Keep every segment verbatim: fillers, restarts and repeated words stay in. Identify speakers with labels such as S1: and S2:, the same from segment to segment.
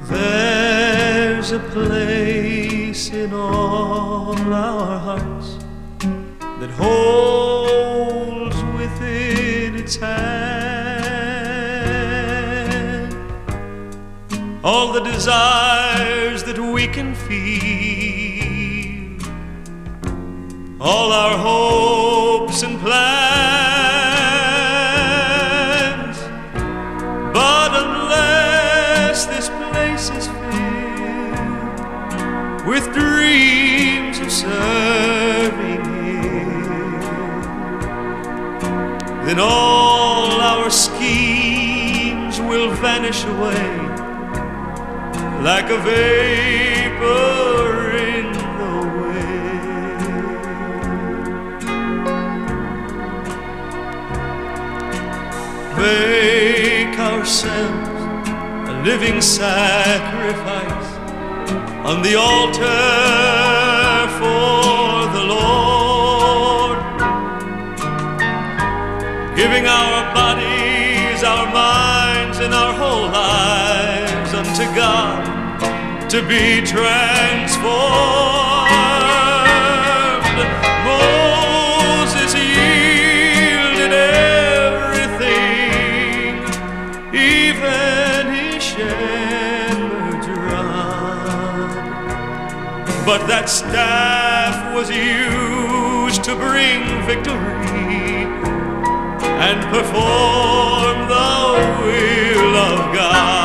S1: There's a place in all our hearts that holds within its hand all the desires that we can feel, all our hopes and plans. But unless this place is filled with dreams of serving Him, then all our schemes will vanish away like a vapor in the wind. Make ourselves a living sacrifice on the altar for the Lord, giving our bodies, our minds, and our whole lives unto God to be transformed. Moses yielded everything, even his shepherd's rod. But that staff was used to bring victory and perform the will of God.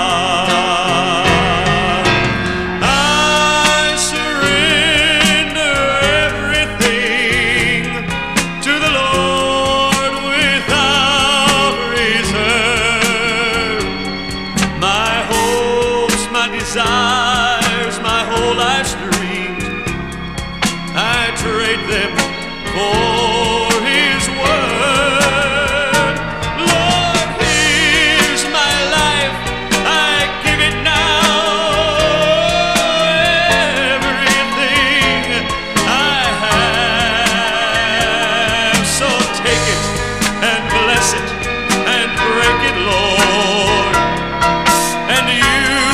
S1: Desires, my whole life's dreams, I trade them for His word. Lord, here's my life, I give it now. Everything I have, so take it and bless it and break it, Lord, and you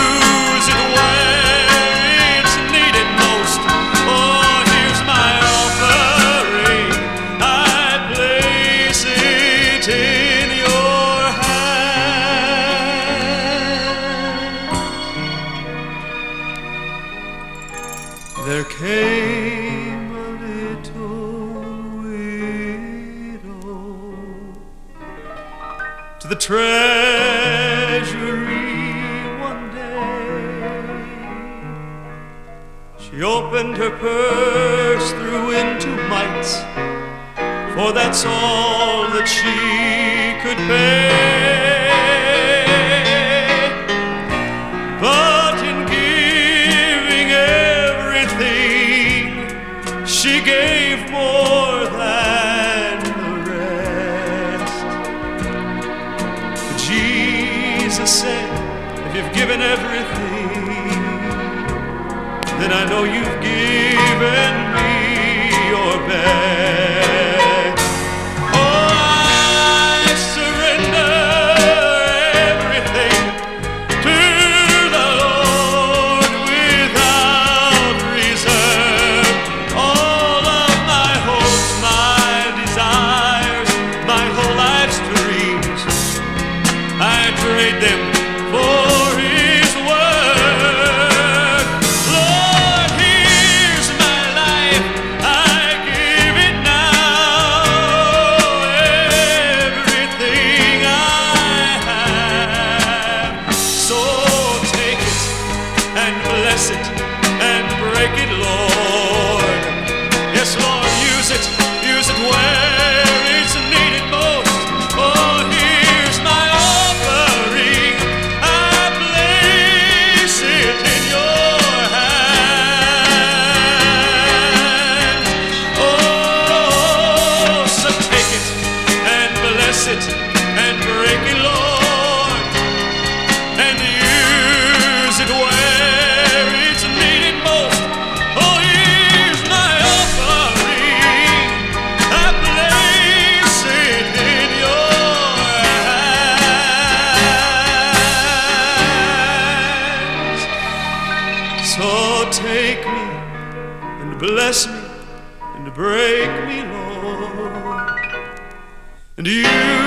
S1: There came a little widow to the treasury one day. She opened her purse, threw in two mites, for that's all that she could pay. But in giving everything, she gave more than the rest. But Jesus said, if you've given everything, then I know you've given me your best. Oh, I surrender everything to the Lord without reserve. All of my hopes, my desires, my whole life's dreams, I trade them for His word. Lord, here's my life, I give it now. Everything I have, so take it and bless it and break it, Lord. Yes, Lord, use it, use it where it's needed most. Oh, here's my offering, I place it in your hands. Oh, so take it and bless it and break it, Lord, and use it where it's needed. bless me and break me, Lord. And you